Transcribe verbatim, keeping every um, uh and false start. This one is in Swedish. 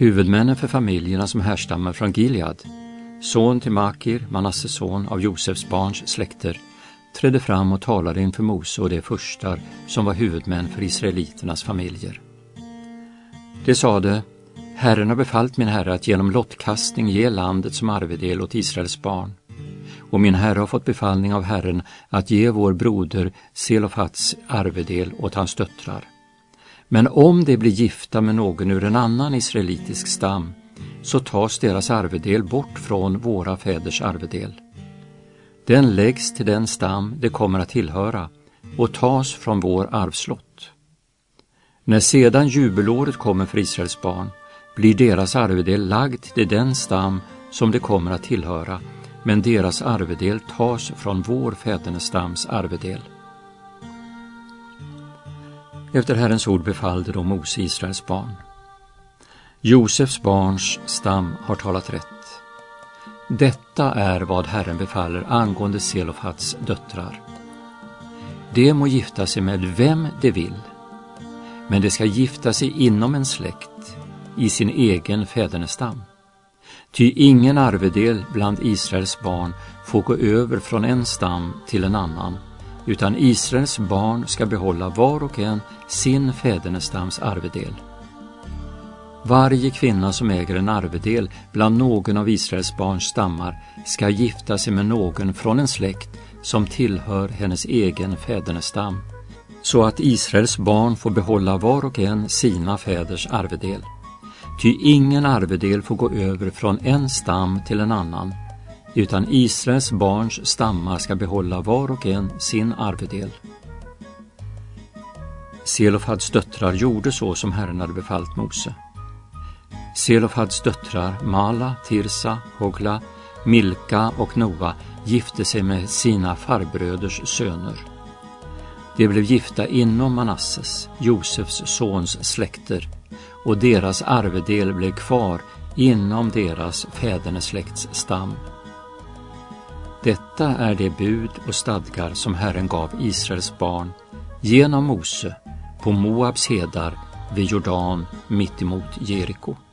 Huvudmännen för familjerna som härstammar från Gilead, son till Makir, Manasses son av Josefs barns släkter, trädde fram och talade inför Mose och de furstar som var huvudmän för israeliternas familjer. De sade: Herren har befallt min herre att genom lottkastning ge landet som arvedel åt Israels barn. Och min herre har fått befallning av Herren att ge vår broder Selofats arvedel åt hans döttrar. Men om de blir gifta med någon ur en annan israelitisk stam, så tas deras arvedel bort från våra fäders arvedel. Den läggs till den stam det kommer att tillhöra och tas från vår arvslott. När sedan jubelåret kommer för Israels barn, blir deras arvedel lagd till den stam som det kommer att tillhöra, men deras arvedel tas från vår fädernestams arvedel. Efter Herrens ord befallde då Mose Israels barn: Josefs barns stam har talat rätt. Detta är vad Herren befaller angående Selofats döttrar. De må gifta sig med vem de vill, men de ska gifta sig inom en släkt, i sin egen fädernestam. Ty ingen arvedel bland Israels barn får gå över från en stam till en annan, utan Israels barn ska behålla var och en sin fädernestams arvedel. Varje kvinna som äger en arvedel bland någon av Israels barns stammar ska gifta sig med någon från en släkt som tillhör hennes egen fädernestam, så att Israels barn får behålla var och en sina fäders arvedel. Ty ingen arvedel får gå över från en stam till en annan, utan Israels barns stammar ska behålla var och en sin arvedel. Selofads döttrar gjorde så som Herren hade befallt Mose. Selofads döttrar Mala, Tirsa, Hogla, Milka och Noa gifte sig med sina farbröders söner. De blev gifta inom Manasses, Josefs sons släkter, och deras arvedel blev kvar inom deras fädernesläkts stam. Detta är det bud och stadgar som Herren gav Israels barn genom Mose på Moabs hedar vid Jordan mitt emot Jeriko.